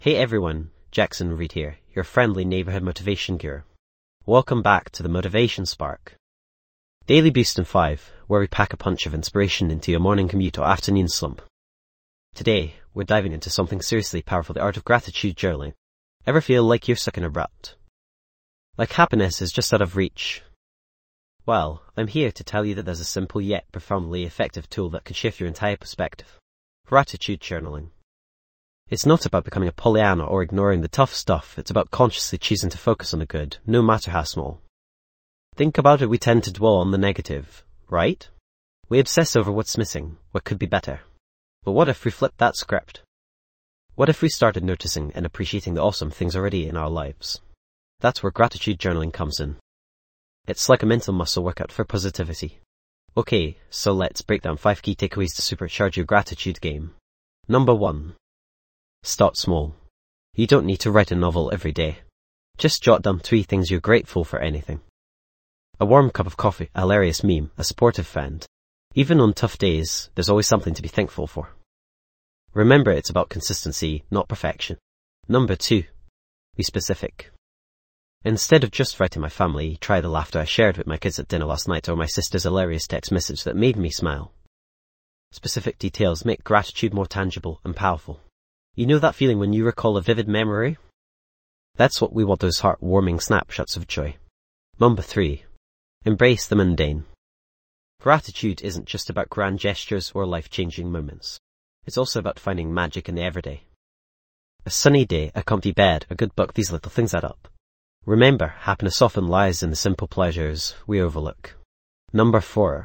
Hey everyone, Jackson Reed here, your friendly neighborhood motivation guru. Welcome back to the Motivation Spark. Daily boost in 5, where we pack a punch of inspiration into your morning commute or afternoon slump. Today, we're diving into something seriously powerful, the art of gratitude journaling. Ever feel like you're stuck in a rut? Like happiness is just out of reach? Well, I'm here to tell you that there's a simple yet profoundly effective tool that can shift your entire perspective. Gratitude journaling. It's not about becoming a Pollyanna or ignoring the tough stuff, it's about consciously choosing to focus on the good, no matter how small. Think about it, we tend to dwell on the negative, right? We obsess over what's missing, what could be better. But what if we flipped that script? What if we started noticing and appreciating the awesome things already in our lives? That's where gratitude journaling comes in. It's like a mental muscle workout for positivity. Okay, so let's break down 5 key takeaways to supercharge your gratitude game. Number 1. Start small. You don't need to write a novel every day. Just jot down 3 things you're grateful for. Anything. A warm cup of coffee, a hilarious meme, a supportive friend. Even on tough days, there's always something to be thankful for. Remember, it's about consistency, not perfection. Number 2. Be specific. Instead of just writing my family, try the laughter I shared with my kids at dinner last night or my sister's hilarious text message that made me smile. Specific details make gratitude more tangible and powerful. You know that feeling when you recall a vivid memory? That's what we want, those heartwarming snapshots of joy. Number 3. Embrace the mundane. Gratitude isn't just about grand gestures or life-changing moments. It's also about finding magic in the everyday. A sunny day, a comfy bed, a good book, these little things add up. Remember, happiness often lies in the simple pleasures we overlook. Number 4.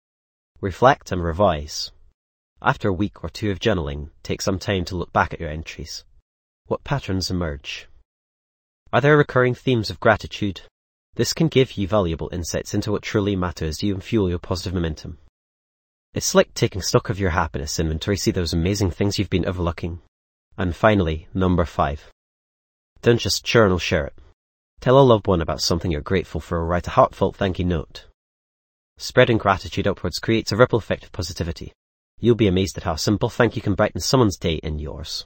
Reflect and revise. After a week or 2 of journaling, take some time to look back at your entries. What patterns emerge? Are there recurring themes of gratitude? This can give you valuable insights into what truly matters to you and fuel your positive momentum. It's like taking stock of your happiness inventory, see those amazing things you've been overlooking. And finally, number 5. Don't just journal, share it. Tell a loved one about something you're grateful for or write a heartfelt thank you note. Spreading gratitude upwards creates a ripple effect of positivity. You'll be amazed at how a simple thank you can brighten someone's day and yours.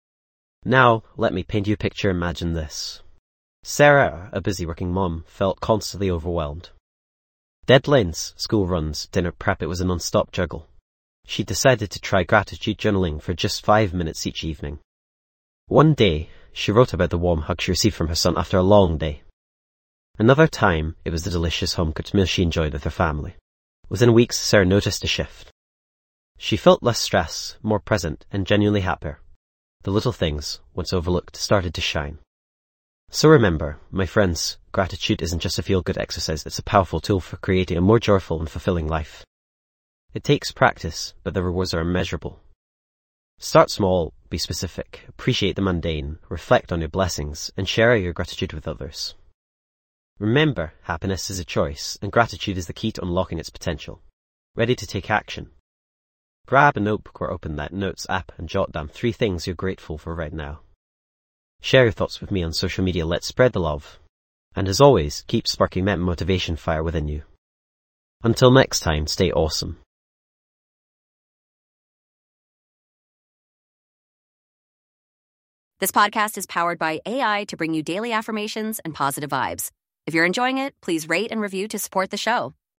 Now, let me paint you a picture. Imagine this. Sarah, a busy working mom, felt constantly overwhelmed. Deadlines, school runs, dinner prep, it was a non-stop juggle. She decided to try gratitude journaling for just 5 minutes each evening. One day, she wrote about the warm hug she received from her son after a long day. Another time, it was the delicious home-cooked meal she enjoyed with her family. Within weeks, Sarah noticed a shift. She felt less stress, more present, and genuinely happier. The little things, once overlooked, started to shine. So remember, my friends, gratitude isn't just a feel-good exercise, it's a powerful tool for creating a more joyful and fulfilling life. It takes practice, but the rewards are immeasurable. Start small, be specific, appreciate the mundane, reflect on your blessings, and share your gratitude with others. Remember, happiness is a choice, and gratitude is the key to unlocking its potential. Ready to take action? Grab a notebook or open that Notes app and jot down 3 things you're grateful for right now. Share your thoughts with me on social media, let's spread the love. And as always, keep sparking that motivation fire within you. Until next time, stay awesome. This podcast is powered by AI to bring you daily affirmations and positive vibes. If you're enjoying it, please rate and review to support the show.